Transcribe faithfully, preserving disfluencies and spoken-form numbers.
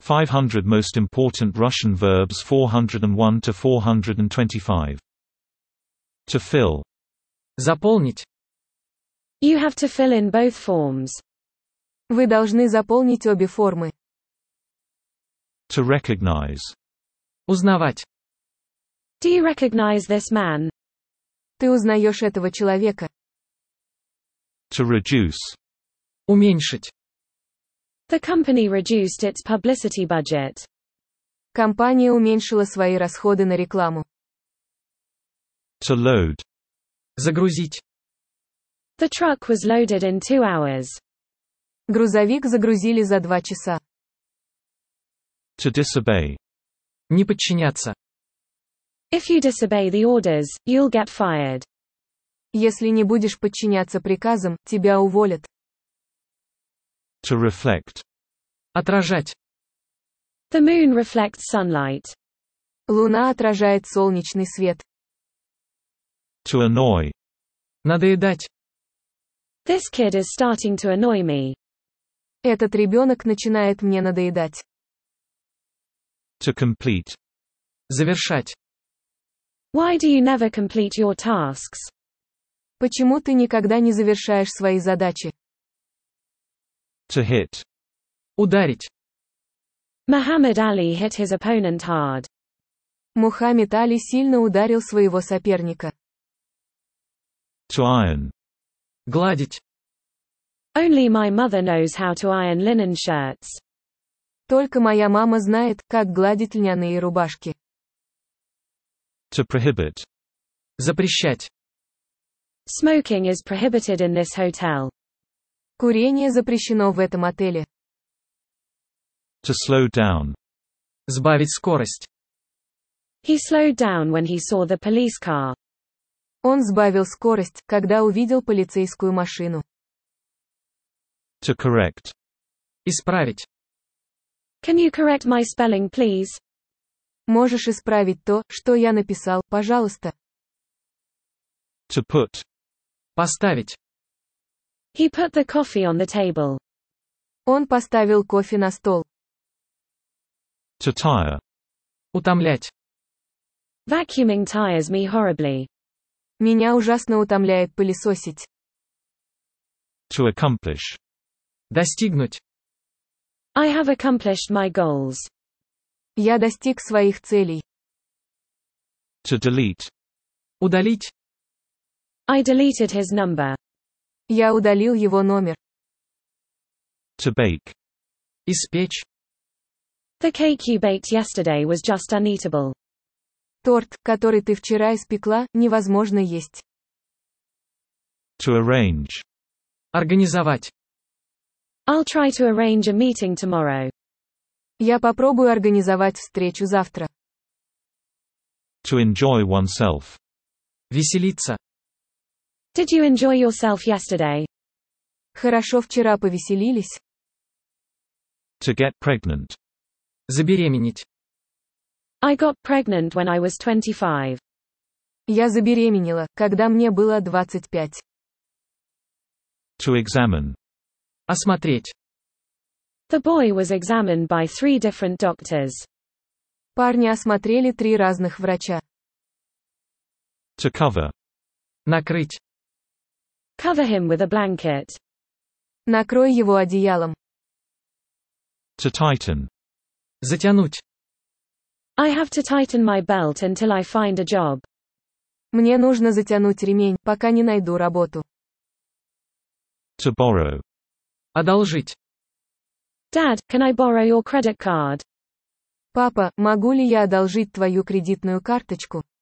five hundred Most Important Russian Verbs four hundred one to four hundred twenty-five. To fill. Заполнить. You have to fill in both forms. Вы должны заполнить обе формы. To recognize. Узнавать. Do you recognize this man? Ты узнаешь этого человека. To reduce. Уменьшить. The company reduced its publicity budget. Компания уменьшила свои расходы на рекламу. To load. Загрузить. The truck was loaded in two hours. Грузовик загрузили за два часа. To disobey. Не подчиняться. If you disobey the orders, you'll get fired. Если не будешь подчиняться приказам, тебя уволят. To reflect. Отражать. The moon reflects sunlight. Луна отражает солнечный свет. To annoy. Надоедать. This kid is starting to annoy me. Этот ребенок начинает мне надоедать. To complete. Завершать. Why do you never complete your tasks? Почему ты никогда не завершаешь свои задачи? To hit. Ударить. Muhammad Ali hit his opponent hard. Мухаммед Али сильно ударил своего соперника. To iron. Гладить. Only my mother knows how to iron linen shirts. Только моя мама знает, как гладить льняные рубашки. To prohibit. Запрещать. Smoking is prohibited in this hotel. Курение запрещено в этом отеле. To slow down. Сбавить скорость. He slowed down when he saw the police car. Он сбавил скорость, когда увидел полицейскую машину. To correct. Исправить. Can you correct my spelling, please? Можешь исправить то, что я написал, пожалуйста. To put. Поставить. He put the coffee on the table. Он поставил кофе на стол. To tire. Утомлять. Vacuuming tires me horribly. Меня ужасно утомляет пылесосить. To accomplish. Достигнуть. I have accomplished my goals. Я достиг своих целей. To delete. Удалить. I deleted his number. Я удалил его номер. To bake. Испечь. The cake you baked yesterday was just uneatable. Торт, который ты вчера испекла, невозможно есть. To arrange. Организовать. I'll try to arrange a meeting tomorrow. Я попробую организовать встречу завтра. To enjoy oneself. Веселиться. Did you enjoy yourself yesterday? Хорошо вчера повеселились. To get pregnant. Забеременеть. I got pregnant when I was twenty-five. Я забеременела, когда мне было двадцать пять. To examine. Осмотреть. The boy was examined by three different doctors. Парня осмотрели три разных врача. To cover. Накрыть. Cover him with a blanket. Накрой его одеялом. To tighten. Затянуть. I have to tighten my belt until I find a job. Мне нужно затянуть ремень, пока не найду работу. To borrow. Одолжить. Dad, can I borrow your credit card? Папа, могу ли я одолжить твою кредитную карточку?